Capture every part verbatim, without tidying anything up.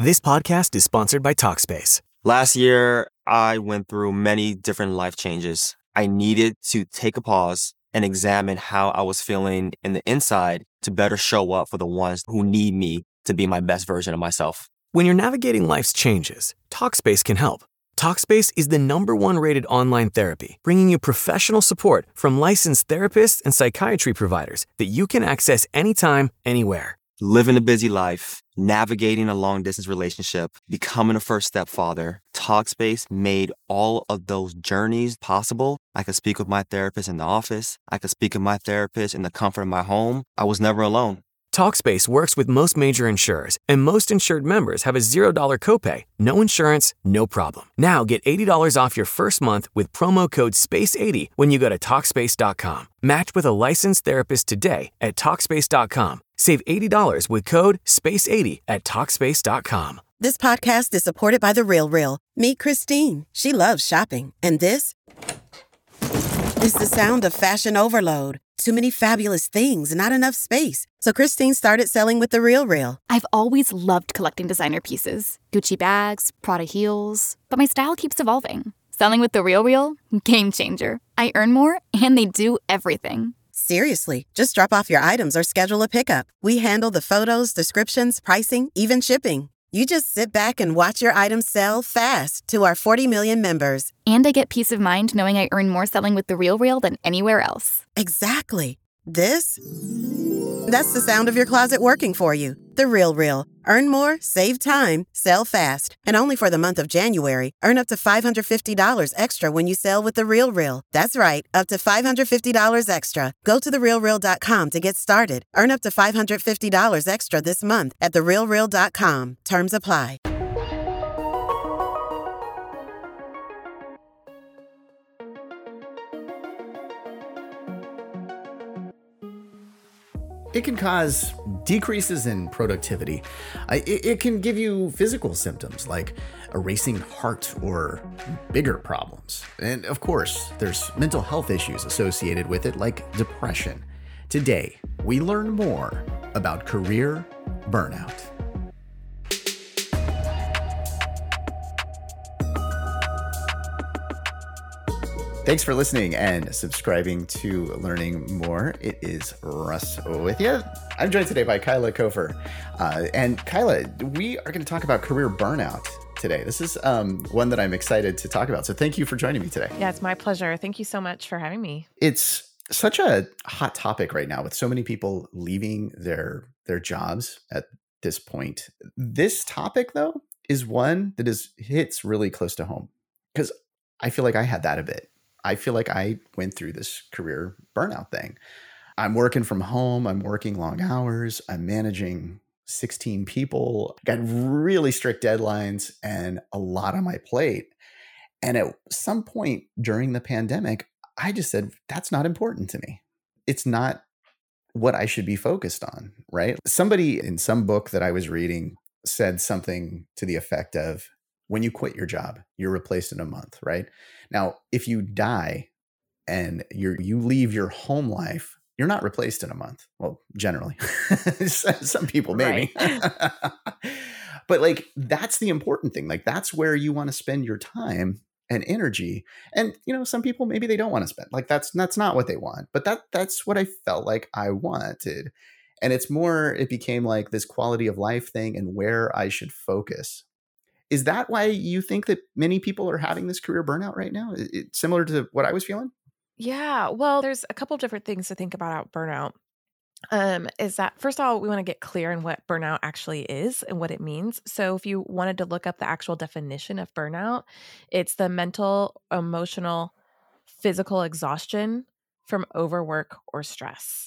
This podcast is sponsored by Talkspace. Last year, I went through many different life changes. I needed to take a pause and examine how I was feeling in the inside to better show up for the ones who need me to be my best version of myself. When you're navigating life's changes, Talkspace can help. Talkspace is the number one rated online therapy, bringing you professional support from licensed therapists and psychiatry providers that you can access anytime, anywhere. Living a busy life, navigating a long-distance relationship, becoming a first-step father, Talkspace made all of those journeys possible. I could speak with my therapist in the office. I could speak with my therapist in the comfort of my home. I was never alone. Talkspace works with most major insurers, and most insured members have a zero dollars copay. No insurance, no problem. Now get eighty dollars off your first month with promo code space eighty when you go to Talkspace dot com. Match with a licensed therapist today at Talkspace dot com. Save eighty dollars with code space eighty at Talkspace dot com. This podcast is supported by The Real Real. Meet Christine. She loves shopping. And this is the sound of fashion overload. Too many fabulous things, not enough space. So Christine started selling with The Real Real. I've always loved collecting designer pieces. Gucci bags, Prada heels. But my style keeps evolving. Selling with The Real Real? Game changer. I earn more, and they do everything. Seriously, just drop off your items or schedule a pickup. We handle the photos, descriptions, pricing, even shipping. You just sit back and watch your items sell fast to our forty million members. And I get peace of mind knowing I earn more selling with The Real Real than anywhere else. Exactly. This? That's the sound of your closet working for you. The Real Real. Earn more, save time, sell fast. And only for the month of January, earn up to five hundred fifty dollars extra when you sell with The Real Real. That's right, up to five hundred fifty dollars extra. Go to the real real dot com to get started. Earn up to five hundred fifty dollars extra this month at the real real dot com. Terms apply. It can cause decreases in productivity. Uh, It, it can give you physical symptoms like a racing heart or bigger problems. And of course, there's mental health issues associated with it like depression. Today, we learn more about career burnout. Thanks for listening and subscribing to Learning More. It is Russ with you. I'm joined today by Kyla Kofer. Uh, and Kyla, we are going to talk about career burnout today. This is um, one that I'm excited to talk about. So thank you for joining me today. Yeah, it's my pleasure. Thank you so much for having me. It's such a hot topic right now with so many people leaving their their jobs at this point. This topic, though, is one that is hits really close to home because I feel like I had that a bit. I feel like I went through this career burnout thing. I'm working from home. I'm working long hours. I'm managing sixteen people. Got really strict deadlines and a lot on my plate. And at some point during the pandemic, I just said, that's not important to me. It's not what I should be focused on, right? Somebody in some book that I was reading said something to the effect of, when you quit your job, you're replaced in a month, right? Now, if you die and you you leave your home life, you're not replaced in a month. Well, generally. Some people maybe. Right. But like, that's the important thing. Like, that's where you want to spend your time and energy. And, you know, some people, maybe they don't want to spend. Like, that's that's not what they want. But that that's what I felt like I wanted. And it's more, it became like this quality of life thing and where I should focus. Is that why you think that many people are having this career burnout right now? It, it, similar to what I was feeling? Yeah, well, there's a couple of different things to think about burnout. Um, is that first of all, we want to get clear on what burnout actually is and what it means. So if you wanted to look up the actual definition of burnout, it's the mental, emotional, physical exhaustion from overwork or stress.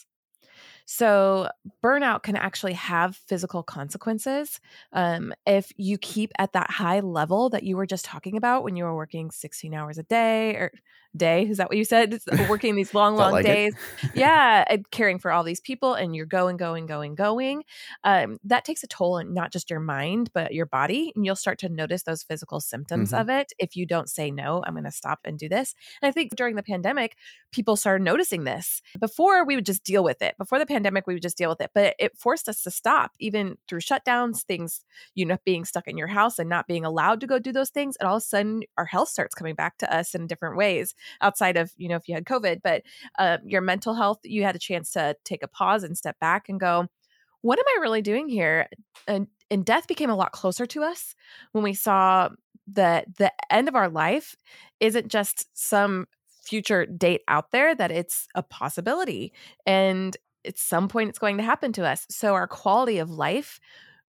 So burnout can actually have physical consequences. Um, if you keep at that high level that you were just talking about when you were working sixteen hours a day or day, is that what you said? Working these long, long like days. Yeah. And caring for all these people and you're going, going, going, going. Um, that takes a toll on not just your mind, but your body. And you'll start to notice those physical symptoms Mm-hmm. of it. If you don't say, no, I'm going to stop and do this. And I think during the pandemic, people started noticing this. Before we would just deal with it. Before the pandemic, we would just deal with it. But it forced us to stop, even through shutdowns, things, you know, being stuck in your house and not being allowed to go do those things. And all of a sudden, our health starts coming back to us in different ways outside of, you know, if you had COVID. But uh, your mental health, you had a chance to take a pause and step back and go, what am I really doing here? And, and death became a lot closer to us when we saw that the end of our life isn't just some future date out there, that it's a possibility. And at some point it's going to happen to us. So our quality of life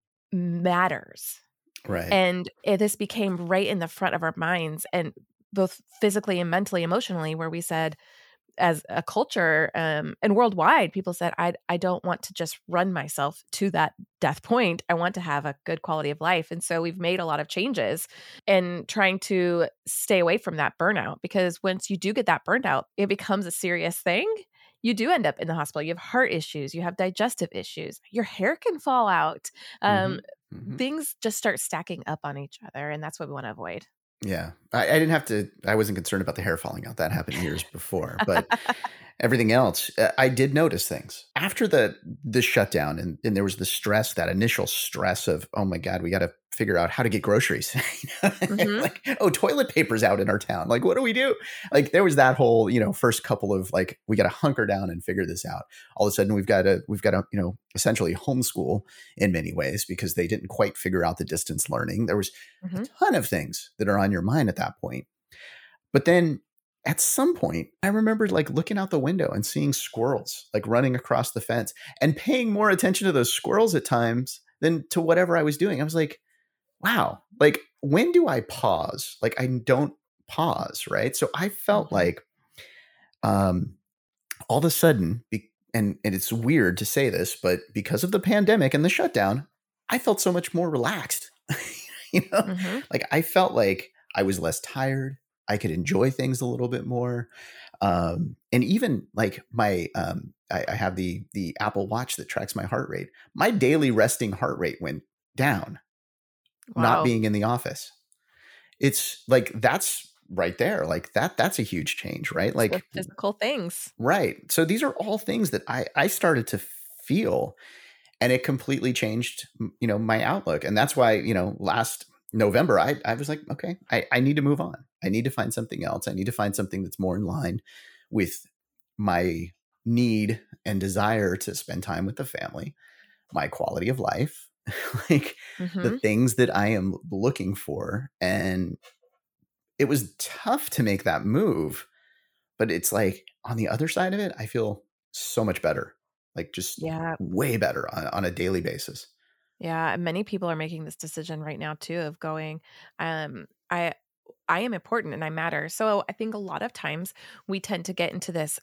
matters. Right. And it, this became right in the front of our minds, and both physically and mentally, emotionally, where we said, as a culture um, and worldwide, people said, I, I don't want to just run myself to that death point. I want to have a good quality of life. And so we've made a lot of changes in trying to stay away from that burnout, because once you do get that burnout, it becomes a serious thing. You do end up in the hospital. You have heart issues. You have digestive issues. Your hair can fall out. Um, Mm-hmm. Mm-hmm. Things just start stacking up on each other. And that's what we want to avoid. Yeah. I, I didn't have to, I wasn't concerned about the hair falling out. That happened years before, but everything else, uh, I did notice things after the, the shutdown, and, and there was the stress, that initial stress of, oh my God, we got to figure out how to get groceries. mm-hmm. Like, oh, toilet paper's out in our town. Like, what do we do? Like, there was that whole, you know, first couple of like, we got to hunker down and figure this out. All of a sudden we've got to, we've got to, you know, essentially homeschool in many ways, because they didn't quite figure out the distance learning. There was mm-hmm. a ton of things that are on your mind at that point. But then at some point, I remembered like looking out the window and seeing squirrels like running across the fence, and paying more attention to those squirrels at times than to whatever I was doing. I was like, wow, like when do I pause? Like I don't pause, right? So I felt mm-hmm. like um, all of a sudden, be- and, and it's weird to say this, but because of the pandemic and the shutdown, I felt so much more relaxed. you know, mm-hmm. like I felt like I was less tired. I could enjoy things a little bit more. Um, and even like my, um, I, I have the, the Apple Watch that tracks my heart rate. My daily resting heart rate went down, wow. not being in the office. It's like, that's right there. Like that, that's a huge change, right? Like with physical things. Right. So these are all things that I, I started to feel, and it completely changed, you know, my outlook. And that's why, you know, last November, I, I was like, okay, I, I need to move on. I need to find something else. I need to find something that's more in line with my need and desire to spend time with the family, my quality of life, like mm-hmm. the things that I am looking for. And it was tough to make that move, but it's like on the other side of it, I feel so much better, like just yeah. way better on, on a daily basis. Yeah, many people are making this decision right now too, of going, um, I, I am important and I matter. So I think a lot of times we tend to get into this,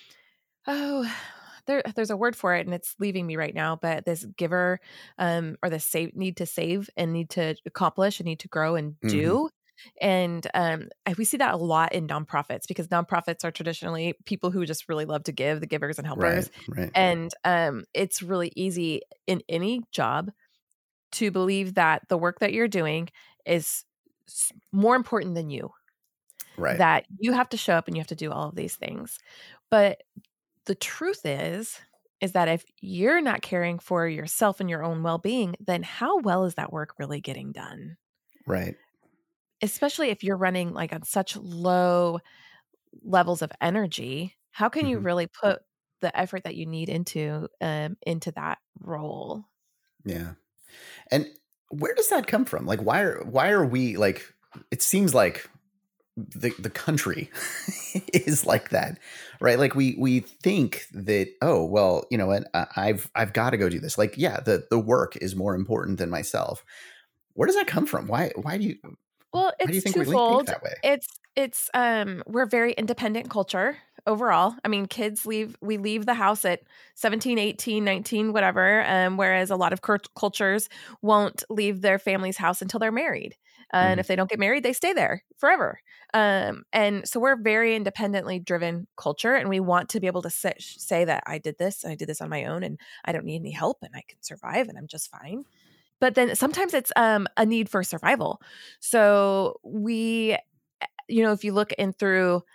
oh, there, there's a word for it and it's leaving me right now, but this giver, um, or the save, need to save and need to accomplish and need to grow and do. Mm-hmm. And um, we see that a lot in nonprofits, because nonprofits are traditionally people who just really love to give, the givers and helpers. Right, right. And um, it's really easy in any job to believe that the work that you're doing is more important than you. Right. That you have to show up and you have to do all of these things. But the truth is, is that if you're not caring for yourself and your own well-being, then how well is that work really getting done? Right. Especially if you're running like on such low levels of energy, how can mm-hmm. you really put the effort that you need into um, into that role? Yeah. And where does that come from? Like, why are why are we like? It seems like the the country is like that, right? Like we we think that, oh well, you know what, I've I've got to go do this. Like, yeah, the the work is more important than myself. Where does that come from? Why why do you? Well, it's Why do you think twofold. we think that way? It's it's um we're a very independent culture overall. I mean, kids leave we leave the house at seventeen, eighteen, nineteen, whatever, um whereas a lot of cult- cultures won't leave their family's house until they're married. Uh, mm-hmm. And if they don't get married, they stay there forever. Um and so we're a very independently driven culture, and we want to be able to say, say that I did this and I did this on my own and I don't need any help and I can survive and I'm just fine. But then sometimes it's um, a need for survival. So we, you know, if you look in through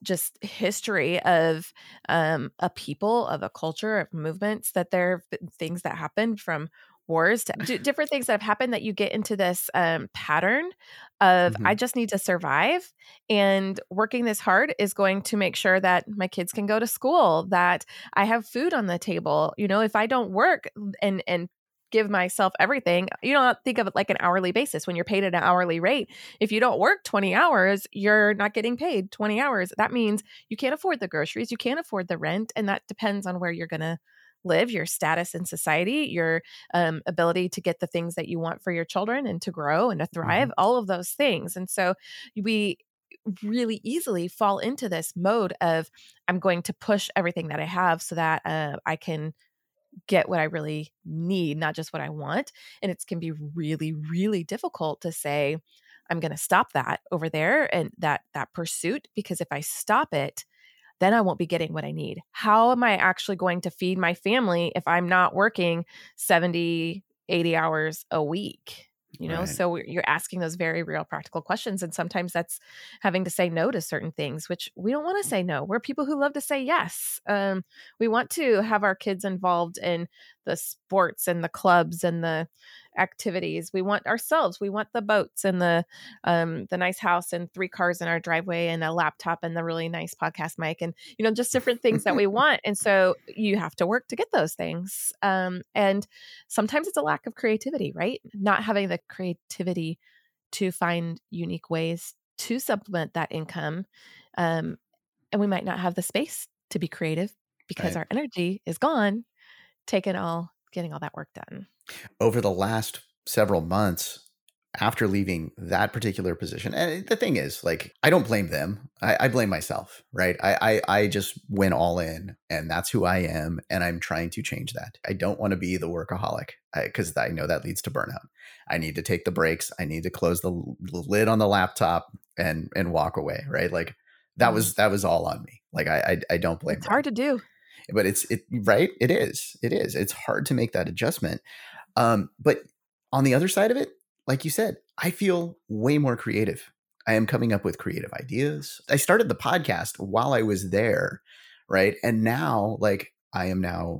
just history of um, a people, of a culture, of movements, that there have been things that happened from wars to d- different things that have happened, that you get into this um, pattern of Mhm. I just need to survive, and working this hard is going to make sure that my kids can go to school, that I have food on the table. You know, if I don't work and and give myself everything, you don't think of it like an hourly basis. When you're paid at an hourly rate, if you don't work twenty hours, you're not getting paid twenty hours. That means you can't afford the groceries, you can't afford the rent, and that depends on where you're going to live, your status in society, your um, ability to get the things that you want for your children and to grow and to thrive, Mhm. all of those things. And so we really easily fall into this mode of I'm going to push everything that I have so that uh, I can get what I really need, not just what I want. And it can be really, really difficult to say, I'm going to stop that over there and that that pursuit, because if I stop it, then I won't be getting what I need. How am I actually going to feed my family if I'm not working seventy, eighty hours a week? You know, Right. so you're asking those very real practical questions. And sometimes that's having to say no to certain things, which we don't want to say no. We're people who love to say yes. Um, we want to have our kids involved in the sports and the clubs and the activities. We want ourselves. We want the boats and the um, the nice house and three cars in our driveway and a laptop and the really nice podcast mic and, you know, just different things that we want. And so you have to work to get those things. Um, and sometimes it's a lack of creativity, right? Not having the creativity to find unique ways to supplement that income. Um, and we might not have the space to be creative because Right. our energy is gone, taking all, getting all that work done. Over the last several months after leaving that particular position, and the thing is, like, I don't blame them. I, I blame myself, right? I, I I just went all in, and that's who I am, and I'm trying to change that. I don't want to be the workaholic because I, I know that leads to burnout. I need to take the breaks. I need to close the, the lid on the laptop and and walk away, right? Like that Mm. was that was all on me. Like I I, I don't blame. It's them. hard to do. But it's it right. It is. It is. It's hard to make that adjustment. Um, but on the other side of it, like you said, I feel way more creative. I am coming up with creative ideas. I started the podcast while I was there, right? And now, like, I am now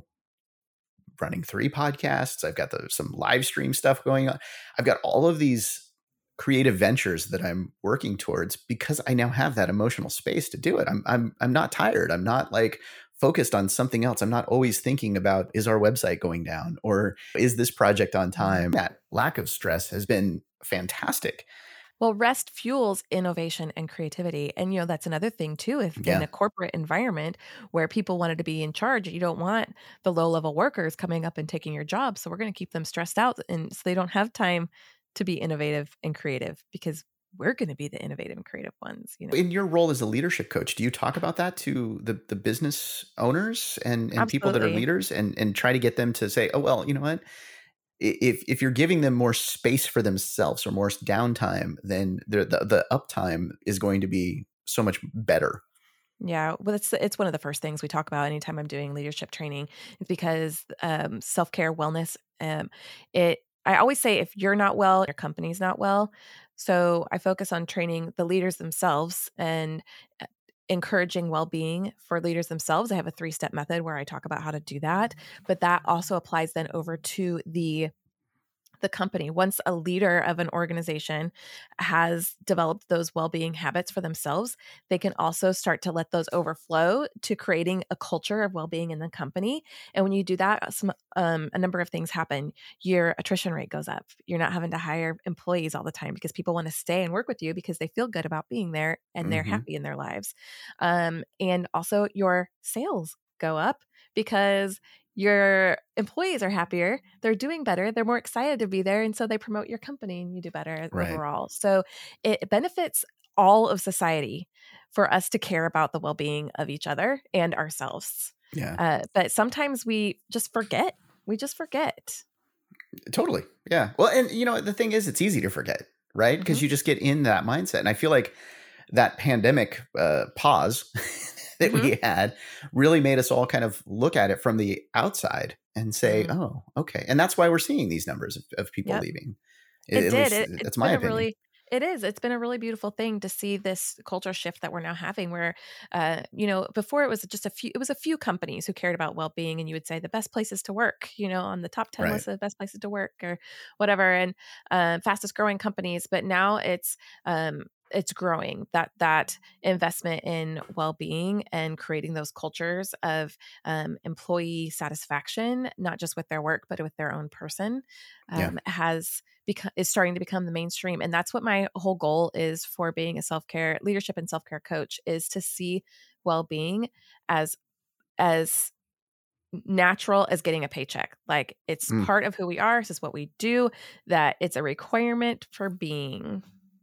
running three podcasts. I've got the, some live stream stuff going on. I've got all of these creative ventures that I'm working towards because I now have that emotional space to do it. I'm I'm I'm not tired. I'm not like focused on something else. I'm not always thinking about, is our website going down or is this project on time? That lack of stress has been fantastic. Well, rest fuels innovation and creativity. And, you know, that's another thing, too. If Yeah. in a corporate environment where people wanted to be in charge, you don't want the low level workers coming up and taking your job. So we're going to keep them stressed out. And so they don't have time to be innovative and creative because we're going to be the innovative and creative ones. You know, In your role as a leadership coach, do you talk about that to the, the business owners and, and people that are Absolutely. leaders and, and try to get them to say, oh, well, you know what? If if you're giving them more space for themselves or more downtime, then the the, the uptime is going to be so much better. Yeah, well, it's it's one of the first things we talk about anytime I'm doing leadership training. It's because um, self care, wellness. Um, it. I always say if you're not well, your company's not well. So I focus on training the leaders themselves and uh, encouraging well being for leaders themselves. I have a three step method where I talk about how to do that, but that also applies then over to the the company. Once a leader of an organization has developed those well-being habits for themselves, they can also start to let those overflow to creating a culture of well-being in the company. And when you do that, some um, a number of things happen. Your attrition rate goes up. You're not having to hire employees all the time because people want to stay and work with you because they feel good about being there and they're Mhm. happy in their lives. Um, and also your sales go up because your employees are happier, they're doing better, they're more excited to be there, and so they promote your company and you do better Right. overall. So it benefits all of society for us to care about the well-being of each other and ourselves. Yeah, Uh, but sometimes we just forget. We just forget. totally. Yeah. Well, and you know, the thing is, it's easy to forget, right? Because Mhm. you just get in that mindset. And I feel like that pandemic uh, pause that Mhm. we had really made us all kind of look at it from the outside and say, Mm. oh, okay. And that's why we're seeing these numbers of, of people Yep. leaving. It At did. least It, it's that's my been a opinion. really It is. It's been a really beautiful thing to see this culture shift that we're now having where, uh, you know, before it was just a few, it was a few companies who cared about well-being, and you would say the best places to work, you know, on the top ten Right. list of the best places to work or whatever, and uh, fastest growing companies. But now it's, um, it's growing, that that investment in well-being and creating those cultures of um, employee satisfaction, not just with their work, but with their own person, um, Yeah. has become is starting to become the mainstream. And that's what my whole goal is for being a self-care leadership and self-care coach, is to see well-being as as natural as getting a paycheck. Like it's Mm. part of who we are. This is what we do, that it's a requirement for being.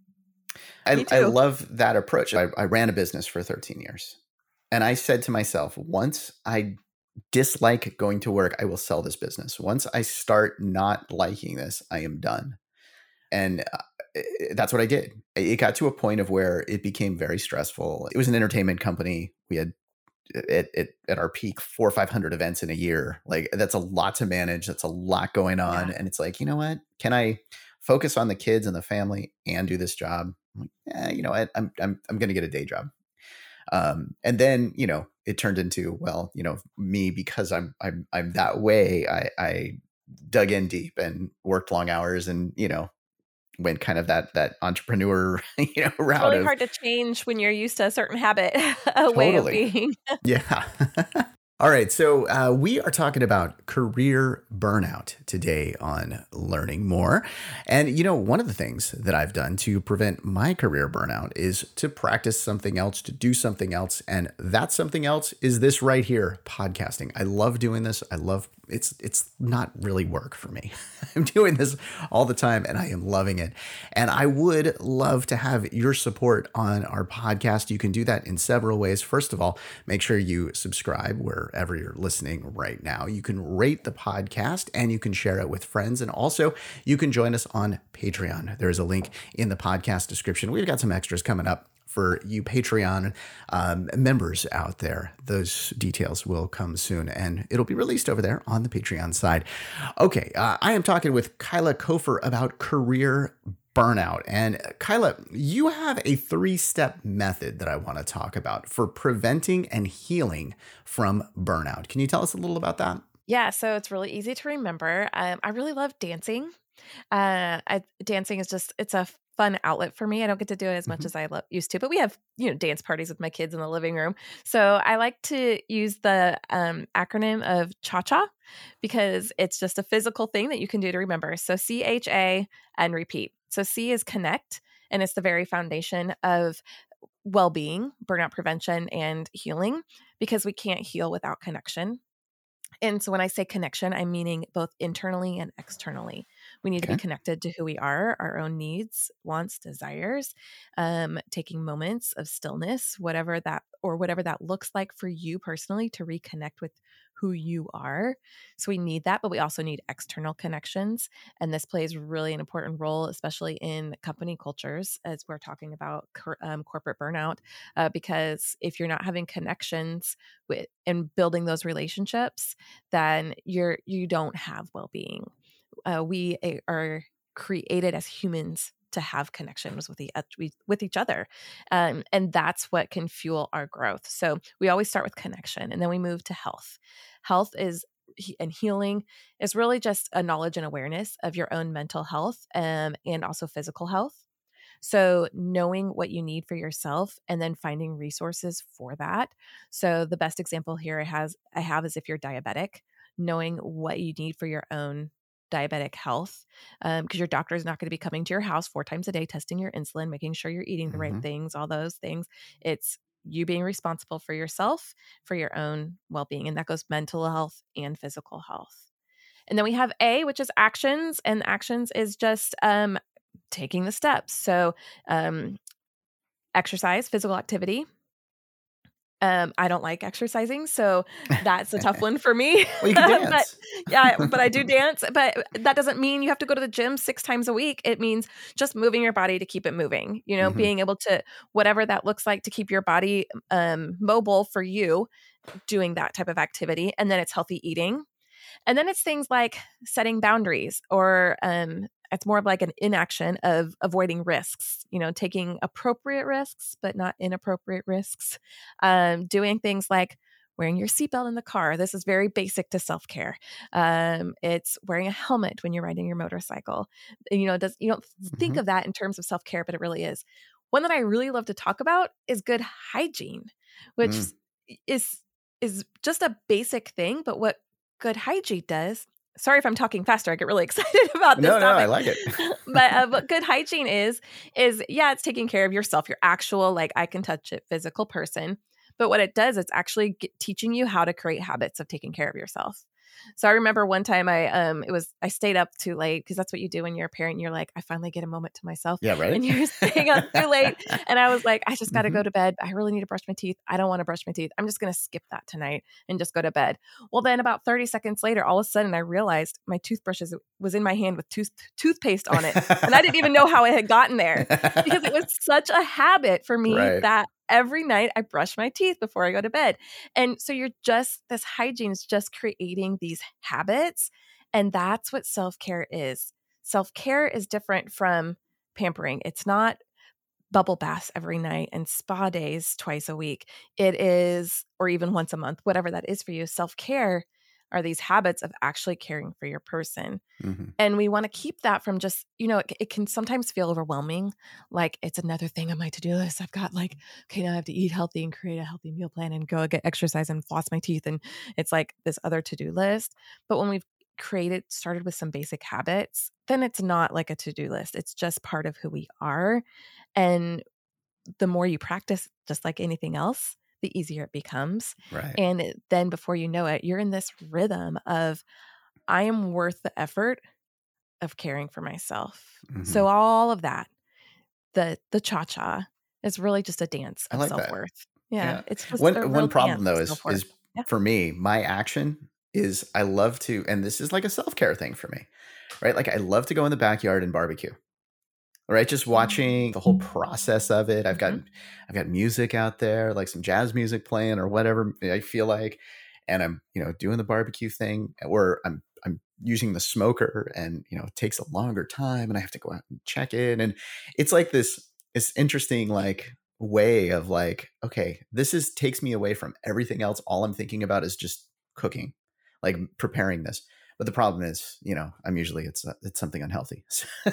Me I, I too. love that approach. I, I ran a business for thirteen years. And I said to myself, once I dislike going to work, I will sell this business. Once I start not liking this, I am done. And uh, it- that's what I did. It got to a point of where it became very stressful. It was an entertainment company. We had at, at, at our peak four or five hundred events in a year. Like that's a lot to manage. That's a lot going on. Yeah. And it's like, you know what? Can I focus on the kids and the family and do this job? I'm like, yeah, you know what? I'm I'm I'm going to get a day job. Um, and then, you know, it turned into, well, you know, me, because I'm, I'm, I'm that way. I, I dug in deep and worked long hours and, you know, went kind of that, that entrepreneur, you know, route. It's really of, hard to change when you're used to a certain habit, a way of Totally. being. Yeah. All right. So uh, we are talking about career burnout today on Learning More. And, you know, one of the things that I've done to prevent my career burnout is to practice something else, to do something else. And that something else is this right here, podcasting. I love doing this. I love it's it's not really work for me. I'm doing this all the time and I am loving it. And I would love to have your support on our podcast. You can do that in several ways. First of all, make sure you subscribe wherever you're listening right now. You can rate the podcast and you can share it with friends. And also you can join us on Patreon. There's a link in the podcast description. We've got some extras coming up for you Patreon um, members out there. Those details will come soon and it'll be released over there on the Patreon side. Okay, uh, I am talking with Kyla Kofer about career burnout. And Kyla, you have a three-step method that I want to talk about for preventing and healing from burnout. Can you tell us a little about that? Yeah, so it's really easy to remember. Um, I really love dancing. Uh, I, dancing is just, it's a fun outlet for me. I don't get to do it as much Mhm. as I lo- used to, but we have, you know, dance parties with my kids in the living room. So I like to use the um, acronym of cha-cha because it's just a physical thing that you can do to remember. So C H A and repeat. So C is connect, and it's the very foundation of well-being, burnout prevention, and healing, because we can't heal without connection. And so when I say connection, I'm meaning both internally and externally. We need to Okay. be connected to who we are, our own needs, wants, desires, um, taking moments of stillness, whatever that, or whatever that looks like for you personally, to reconnect with who you are. So we need that, but we also need external connections. And this plays really an important role, especially in company cultures, as we're talking about cor- um, corporate burnout, uh, because if you're not having connections with and building those relationships, then you're you don't have well-being. Uh, we a- are created as humans to have connections with, the, with each other. Um, and that's what can fuel our growth. So we always start with connection and then we move to health. Health is and healing is really just a knowledge and awareness of your own mental health um, and also physical health. So knowing what you need for yourself and then finding resources for that. So the best example here I has I have is if you're diabetic, knowing what you need for your own diabetic health, because um, your doctor is not going to be coming to your house four times a day, testing your insulin, making sure you're eating the right Mhm. things, all those things. It's you being responsible for yourself, for your own well-being. And that goes mental health and physical health. And then we have A, which is actions. And actions is just um, taking the steps. So um, exercise, physical activity. Um, I don't like exercising, so that's a tough one for me. Well, you can but dance. yeah, but I do dance. But that doesn't mean you have to go to the gym six times a week. It means just moving your body to keep it moving. You know, Mhm. being able to whatever that looks like to keep your body um, mobile for you, doing that type of activity, and then it's healthy eating, and then it's things like setting boundaries or um, It's more of like an inaction of avoiding risks, you know, taking appropriate risks, but not inappropriate risks. Um, doing things like wearing your seatbelt in the car. This is very basic to self-care. Um, it's wearing a helmet when you're riding your motorcycle. And, you know, it does, you don't think Mhm. of that in terms of self-care, but it really is. One that I really love to talk about is good hygiene, which Mm. is is just a basic thing. But what good hygiene does, sorry if I'm talking faster, I get really excited about this No, no, I topic. like it. But uh, what good hygiene is, is yeah, it's taking care of yourself, your actual, like I can touch it, physical person. But what it does, it's actually get, teaching you how to create habits of taking care of yourself. So I remember one time I, um, it was, I stayed up too late because that's what you do when you're a parent. And you're like, I finally get a moment to myself. Yeah, right. And you're staying up too late. And I was like, I just got to Mhm. go to bed. I really need to brush my teeth. I don't want to brush my teeth. I'm just going to skip that tonight and just go to bed. Well, then about thirty seconds later, all of a sudden I realized my toothbrush is, was in my hand with tooth, toothpaste on it. And I didn't even know how it had gotten there because it was such a habit for me Right. that every night I brush my teeth before I go to bed. And so you're just, this hygiene is just creating these habits. And that's what self-care is. Self-care is different from pampering. It's not bubble baths every night and spa days twice a week. It is, or even once a month, whatever that is for you. Self-care are these habits of actually caring for your person. Mhm. And we want to keep that from just, you know, it, it can sometimes feel overwhelming. Like it's another thing on my to-do list. I've got like, okay, now I have to eat healthy and create a healthy meal plan and go get exercise and floss my teeth. And it's like this other to-do list. But when we've created, started with some basic habits, then it's not like a to-do list. It's just part of who we are. And the more you practice, just like anything else, the easier it becomes. Right. And it- then before you know it, you're in this rhythm of, I am worth the effort of caring for myself. Mhm. So all of that, the the cha-cha is really just a dance I of like that. self-worth. Yeah, Yeah. it's just a One real one problem dance though of is self-worth. is Yeah. for me, my action is I love to, and this is like a self-care thing for me, right? Like I love to go in the backyard and barbecue. Right, just watching the whole process of it. I've got Mhm. I've got music out there, like some jazz music playing or whatever I feel like, and I'm, you know, doing the barbecue thing, or I'm I'm using the smoker, and you know, it takes a longer time, and I have to go out and check in, and it's like this this interesting like way of like, okay, this is takes me away from everything else. All I'm thinking about is just cooking, like preparing this. But the problem is, you know, I'm usually it's uh, it's something unhealthy.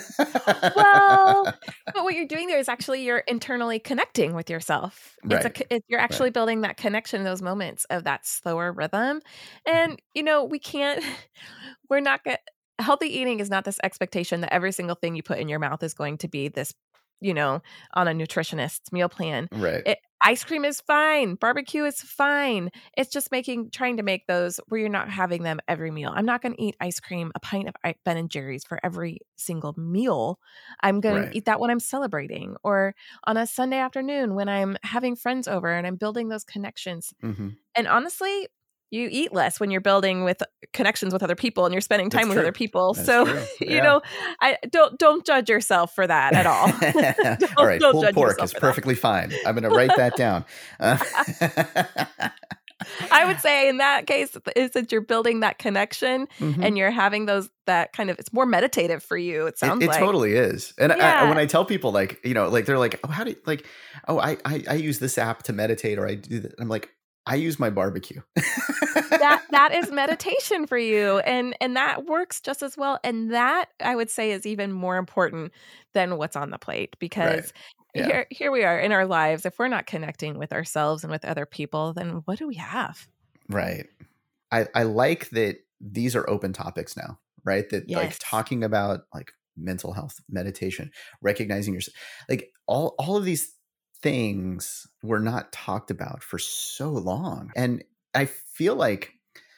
Well, but what you're doing there is actually you're internally connecting with yourself. It's a Right. co- it, you're actually Right. building that connection in those moments of that slower rhythm. And you know, we can't we're not going healthy eating is not this expectation that every single thing you put in your mouth is going to be this, you know, on a nutritionist's meal plan. Right. It, ice cream is fine. Barbecue is fine. It's just making, trying to make those where you're not having them every meal. I'm not going to eat ice cream, a pint of I- Ben and Jerry's for every single meal. I'm going Right. to eat that when I'm celebrating or on a Sunday afternoon when I'm having friends over and I'm building those connections. hmm And honestly, you eat less when you're building with connections with other people and you're spending time That's with true. other people. That's So, true. you Yeah. know, I don't don't judge yourself for that at all. don't, All right. don't Pulled judge pork yourself is for perfectly fine. I'm going to write that down. Uh, that. I would say in that case is that you're building that connection mhm. and you're having those that kind of it's more meditative for you. It It, sounds it like. totally is. And I, Yeah. when I tell people like, you know, like they're like, oh, how do you, like, oh, I, I, I use this app to meditate or I do that. I'm like, I use my barbecue. that that is meditation for you and and that works just as well and that I would say is even more important than what's on the plate because Right. Yeah. here here we are in our lives if we're not connecting with ourselves and with other people then what do we have? Right. I, I like that these are open topics now, right? That like Yes. talking about like mental health, meditation, recognizing yourself, like all, all of these things were not talked about for so long. And I feel like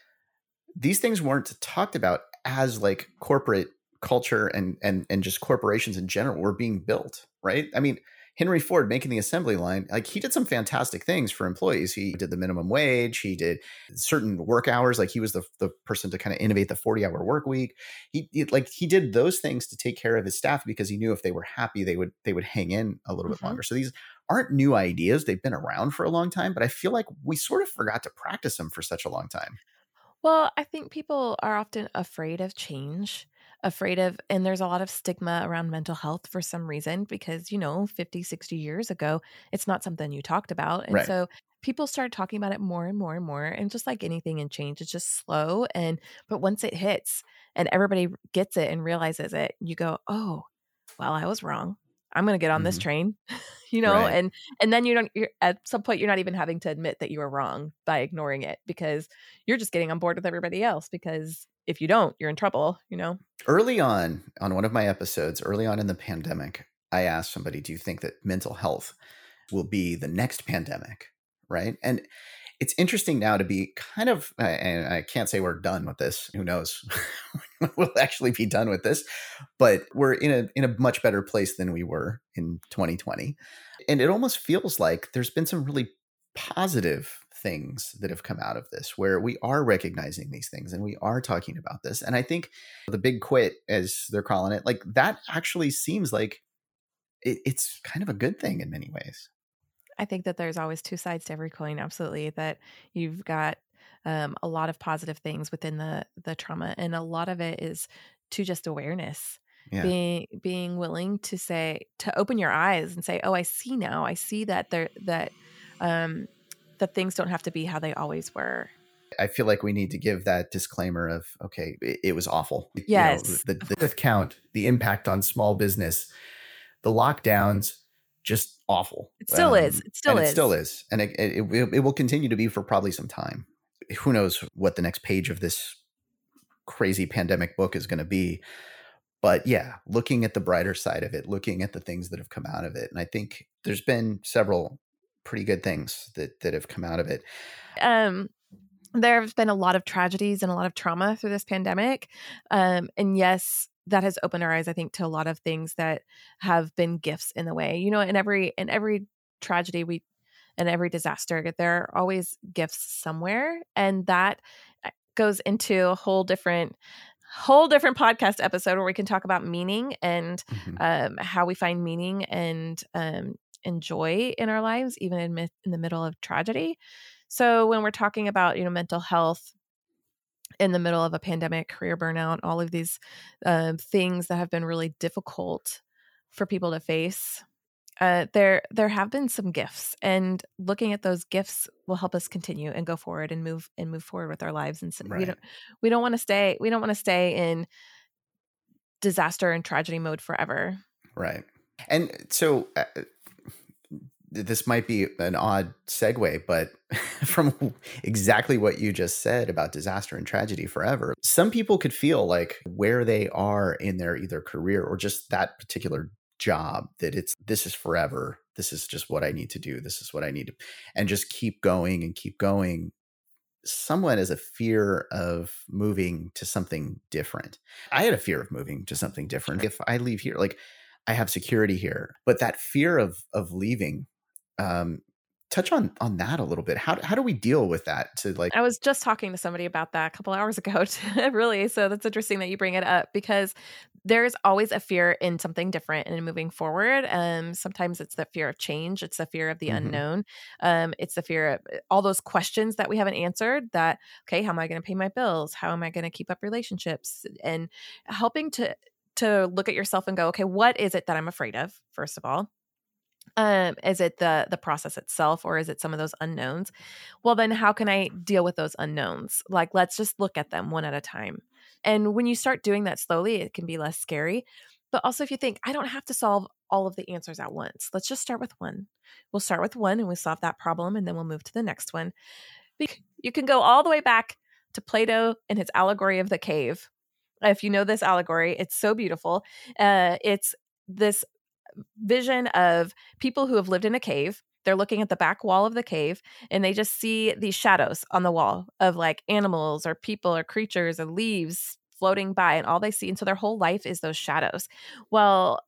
these things weren't talked about as like corporate culture and and and just corporations in general were being built, right? I mean, Henry Ford making the assembly line, like he did some fantastic things for employees. He did the minimum wage, he did certain work hours, like he was the the person to kind of innovate the forty hour work week. He, he like he did those things to take care of his staff because he knew if they were happy, they would they would hang in a little bit Mhm. longer. So these aren't new ideas. They've been around for a long time, but I feel like we sort of forgot to practice them for such a long time. Well, I think people are often afraid of change. afraid of, and there's a lot of stigma around mental health for some reason, because, you know, fifty, sixty years ago, it's not something you talked about. And Right. so people started talking about it more and more and more. And just like anything in change, it's just slow. And, but once it hits and everybody gets it and realizes it, you go, oh, well, I was wrong. I'm going to get on this Mhm. train, you know, Right. and, and then you don't, you're at some point, you're not even having to admit that you were wrong by ignoring it, because you're just getting on board with everybody else, because if you don't, you're in trouble, you know? Early on, on one of my episodes, early on in the pandemic, I asked somebody, do you think that mental health will be the next pandemic? Right. And it's interesting now to be kind of, uh, and I can't say we're done with this. Who knows? We'll actually be done with this, but we're in a in a much better place than we were in twenty twenty. And it almost feels like there's been some really positive things that have come out of this, where we are recognizing these things and we are talking about this. And I think the big quit, as they're calling it, like that actually seems like it, it's kind of a good thing in many ways. I think that there's always two sides to every coin. Absolutely. That you've got um, a lot of positive things within the the trauma, and a lot of it is to just awareness, Yeah. being being willing to say, to open your eyes and say, oh, I see now. I see that there that um, that things don't have to be how they always were. I feel like we need to give that disclaimer of, okay, it, it was awful. Yes. You know, the, the death count, the impact on small business, the lockdowns, just awful. It still is. It still and is. It still is. And it, it, it, it will continue to be for probably some time. Who knows what the next page of this crazy pandemic book is going to be. But yeah, looking at the brighter side of it, looking at the things that have come out of it. And I think there's been several pretty good things that, that have come out of it. Um, there have been a lot of tragedies and a lot of trauma through this pandemic. Um, and yes, that has opened our eyes, I think, to a lot of things that have been gifts in the way. You know, in every in every tragedy we and every disaster, there are always gifts somewhere. And that goes into a whole different whole different podcast episode where we can talk about meaning and Mhm. um, how we find meaning and um, and joy in our lives, even in, mi- in the middle of tragedy. So when we're talking about, you know, mental health in the middle of a pandemic, career burnout, all of these um, things that have been really difficult for people to face, uh, there there have been some gifts, and looking at those gifts will help us continue and go forward and move and move forward with our lives. And so we Right. don't we don't want to stay we don't want to stay in disaster and tragedy mode forever. Right. And so uh, this might be an odd segue, but from exactly what you just said about disaster and tragedy forever, some people could feel like where they are in their either career or just that particular job, that it's, this is forever. This is just what I need to do. This is what I need to, and just keep going and keep going. Somewhat as a fear of moving to something different. I had a fear of moving to something different. If I leave here, like I have security here, but that fear of of leaving, um, touch on on that a little bit. How how do we deal with that? To like, I was just talking to somebody about that a couple hours ago, really. So that's interesting that you bring it up, because there's always a fear in something different and in moving forward. Um, sometimes it's the fear of change. It's the fear of the Mhm. unknown. Um, it's the fear of all those questions that we haven't answered that, okay, how am I going to pay my bills? How am I going to keep up relationships? And helping to, to look at yourself and go, okay, what is it that I'm afraid of? First of all, um, is it the, the process itself, or is it some of those unknowns? Well, then how can I deal with those unknowns? Like, let's just look at them one at a time. And when you start doing that slowly, it can be less scary. But also, if you think, I don't have to solve all of the answers at once, let's just start with one. We'll start with one and we solve that problem, and then we'll move to the next one. You can go all the way back to Plato and his allegory of the cave. If you know this allegory, it's so beautiful. Uh, it's this vision of people who have lived in a cave. They're looking at the back wall of the cave, and they just see these shadows on the wall of like animals or people or creatures or leaves floating by, and all they see. And so their whole life is those shadows. Well,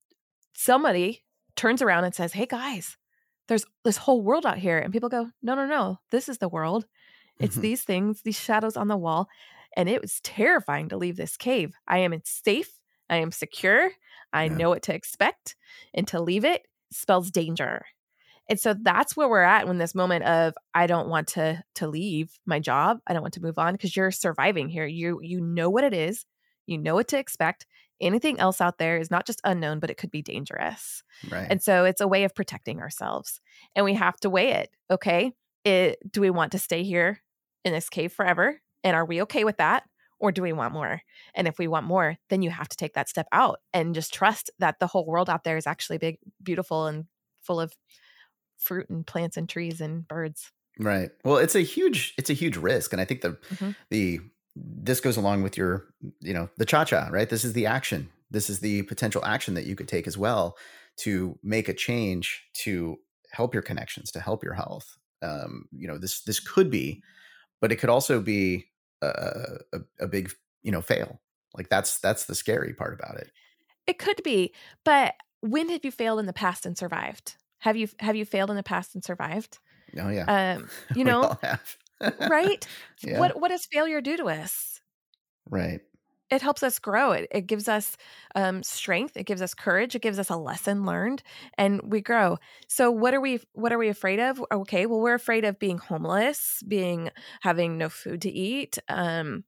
somebody turns around and says, hey guys, there's this whole world out here. And people go, no, no, no, this is the world. It's Mhm. these things, these shadows on the wall. And it was terrifying to leave this cave. I am safe. I am secure. I Yeah. know what to expect. And to leave it spells danger. And so that's where we're at in this moment of, I don't want to to leave my job. I don't want to move on, because you're surviving here. You you know what it is. You know what to expect. Anything else out there is not just unknown, but it could be dangerous. Right. And so it's a way of protecting ourselves. And we have to weigh it. Okay. It, do we want to stay here in this cave forever? And are we okay with that? Or do we want more? And if we want more, then you have to take that step out and just trust that the whole world out there is actually big, beautiful, and full of fruit and plants and trees and birds. Right. Well, it's a huge, it's a huge risk. And I think the, Mm-hmm. the, this goes along with your, you know, the cha-cha, right? This is the action. This is the potential action that you could take as well to make a change, to help your connections, to help your health. Um, you know, this, this could be, but it could also be a, a, a big, you know, fail. Like that's, that's the scary part about it. It could be, but when have you failed in the past and survived? Have you, have you failed in the past and survived? Oh yeah. Um, you We know, all have. right? Yeah. What, what does failure do to us? Right. It helps us grow. It, it gives us um, strength. It gives us courage. It gives us a lesson learned, and we grow. So what are we, what are we afraid of? Okay. Well, we're afraid of being homeless, being, having no food to eat. Um,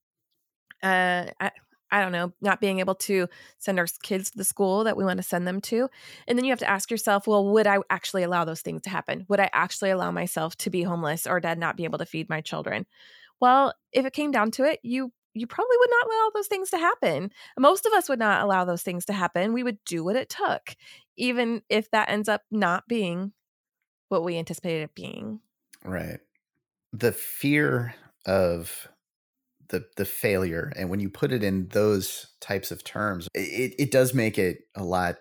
uh, I, I don't know, not being able to send our kids to the school that we want to send them to. And then you have to ask yourself, well, would I actually allow those things to happen? Would I actually allow myself to be homeless or to not be able to feed my children? Well, if it came down to it, you you probably would not allow those things to happen. Most of us would not allow those things to happen. We would do what it took, even if that ends up not being what we anticipated it being. Right. The fear of the the failure, and when you put it in those types of terms, it, it does make it a lot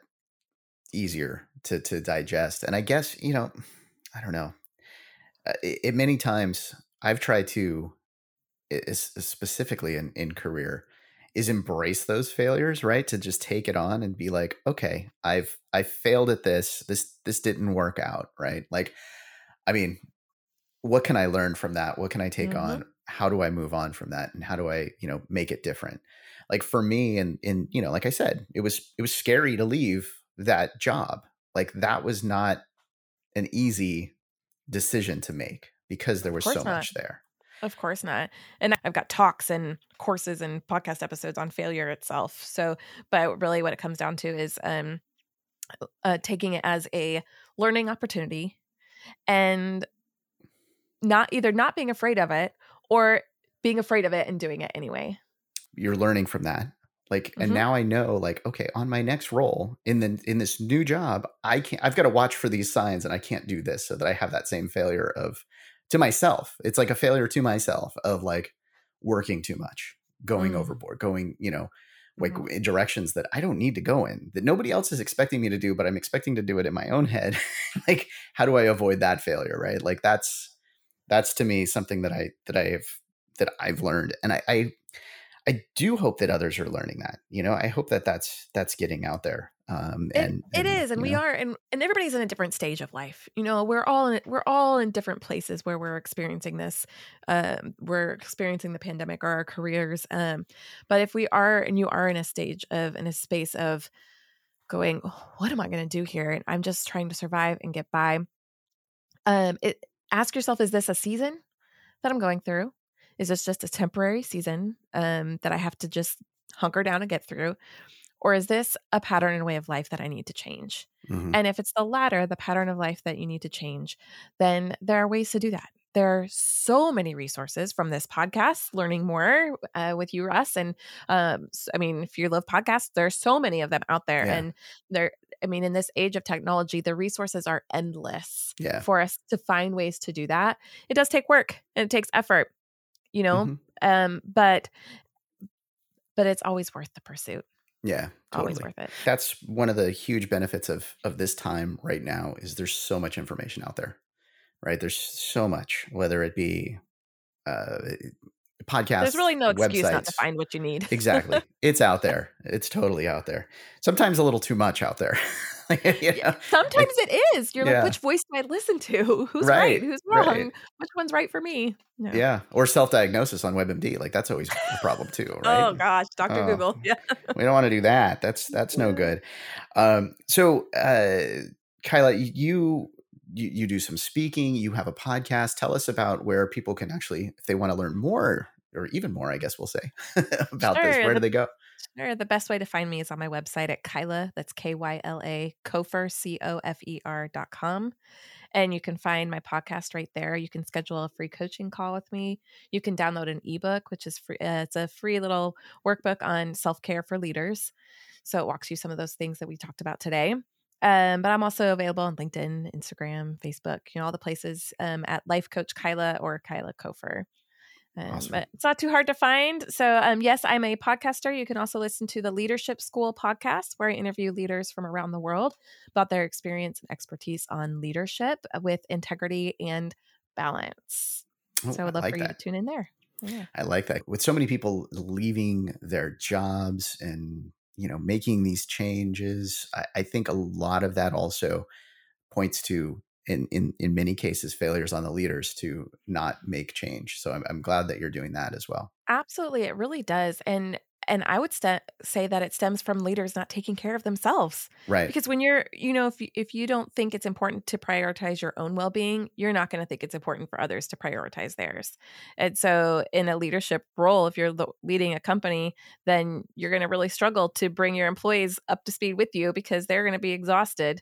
easier to to digest. And I guess, you know, I don't know. Uh, It, it many times I've tried to, is specifically in, in career, is embrace those failures, right? To just take it on and be like, okay, I've I failed at this. This this didn't work out, right? Like, I mean, what can I learn from that? What can I take Mhm. on? How do I move on from that? And how do I, you know, make it different? Like for me, and in, you know, like I said, it was it was scary to leave that job. Like that was not an easy decision to make because there was course so not. much there. Of course not. And I've got talks and courses and podcast episodes on failure itself. So, but really what it comes down to is um, uh, taking it as a learning opportunity and not either not being afraid of it or being afraid of it and doing it anyway. You're learning from that. Like, and Mhm. now I know, like, okay, on my next role in the in this new job, I can't. I've got to watch for these signs, and I can't do this, so that I have that same failure of to myself. It's like a failure to myself of like working too much, going Mm. overboard, going, you know, like Mhm. in directions that I don't need to go in, that nobody else is expecting me to do, but I'm expecting to do it in my own head. Like, how do I avoid that failure? Right? Like that's that's to me something that I that I have that I've learned, and I. I I do hope that others are learning that, you know, I hope that that's, that's getting out there. Um, It, and, it and, is, and you we know, are, and, and everybody's in a different stage of life. You know, we're all in, we're all in different places where we're experiencing this. Um, we're experiencing the pandemic or our careers. Um, but if we are, and you are in a stage of, in a space of going, "Oh, what am I going to do here? And I'm just trying to survive and get by. Um, it ask yourself, is this a season that I'm going through? Is this just a temporary season um, that I have to just hunker down and get through? Or is this a pattern and way of life that I need to change? mhm. And if it's the latter, the pattern of life that you need to change, then there are ways to do that. There are so many resources from this podcast, learning more uh, with you, Russ. And um, s- I mean, if you love podcasts, there's so many of them out there. Yeah. And they're, I mean, in this age of technology, the resources are endless Yeah. for us to find ways to do that. It does take work and it takes effort, you know, Mhm. um, but but it's always worth the pursuit. Yeah, Always totally. worth it. That's one of the huge benefits of, of this time right now is there's so much information out there, right? There's so much, whether it be uh, podcasts, There's really no excuse websites. not to find what you need. Exactly. It's out there. It's totally out there. Sometimes a little too much out there. You Yeah, know? sometimes it is. You're Yeah. like, which voice do I listen to? Who's right? Right, Who's wrong? right. Which one's right for me? No. Yeah. Or self-diagnosis on WebMD. Like that's always a problem too, right? Oh gosh, Doctor Oh, Google. Yeah. we don't want to do that. That's that's no good. Um, so, uh, Kyla, you, you you do some speaking. You have a podcast. Tell us about where people can actually, if they want to learn more or even more, I guess we'll say about this. Sure, Where do the- they go? Sure. The best way to find me is on my website at Kyla, that's K Y L A, Cofer, C O F E R dot com. And you can find my podcast right there. You can schedule a free coaching call with me. You can download an ebook, which is free. Uh, it's a free little workbook on self-care for leaders. So it walks you some of those things that we talked about today. Um, but I'm also available on LinkedIn, Instagram, Facebook, you know, all the places um, at Life Coach Kyla or Kyla Cofer. Um, Awesome. But it's not too hard to find. So um, yes, I'm a podcaster. You can also listen to the Leadership School podcast, where I interview leaders from around the world about their experience and expertise on leadership with integrity and balance. Oh, so I would I love like for you that. to tune in there. Yeah. I like that. With so many people leaving their jobs and, you know, making these changes, I, I think a lot of that also points to, in, in, in many cases, failures on the leaders to not make change. So I'm, I'm glad that you're doing that as well. Absolutely. It really does. And and I would st- say that it stems from leaders not taking care of themselves. Right. Because when you're, you know, if you, if you don't think it's important to prioritize your own well-being, you're not going to think it's important for others to prioritize theirs. And so in a leadership role, if you're lo- leading a company, then you're going to really struggle to bring your employees up to speed with you because they're going to be exhausted.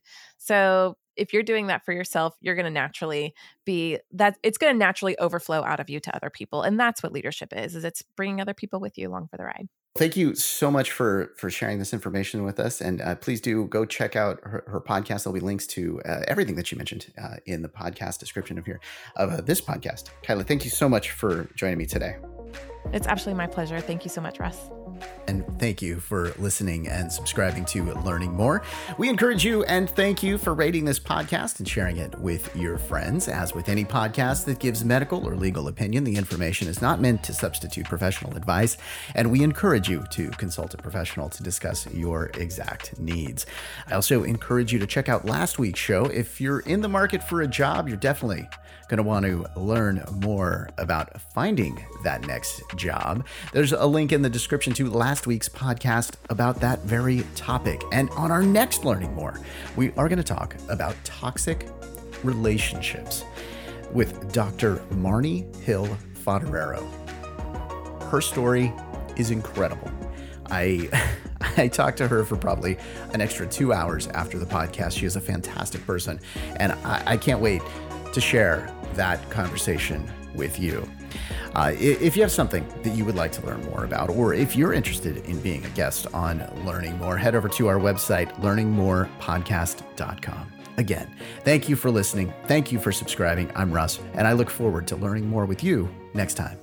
So if you're doing that for yourself, you're going to naturally be that it's going to naturally overflow out of you to other people. And that's what leadership is, is it's bringing other people with you along for the ride. Thank you so much for for sharing this information with us. And uh, please do go check out her, her podcast. There'll be links to uh, everything that you mentioned uh, in the podcast description of here of uh, this podcast. Kyla, thank you so much for joining me today. It's absolutely my pleasure. Thank you so much, Russ. And thank you for listening and subscribing to Learning More. We encourage you and thank you for rating this podcast and sharing it with your friends. As with any podcast that gives medical or legal opinion, the information is not meant to substitute professional advice, and we encourage you to consult a professional to discuss your exact needs. I also encourage you to check out last week's show. If you're in the market for a job, you're definitely going to want to learn more about finding that next job. There's a link in the description to last week's podcast about that very topic. And on our next Learning More, we are going to talk about toxic relationships with Doctor Marnie Hill Foderero. Her story is incredible. I I talked to her for probably an extra two hours after the podcast. She is a fantastic person, and I, I can't wait to share that conversation with you. Uh, if you have something that you would like to learn more about, or if you're interested in being a guest on Learning More, head over to our website, learning more podcast dot com. Again, thank you for listening. Thank you for subscribing. I'm Russ, and I look forward to learning more with you next time.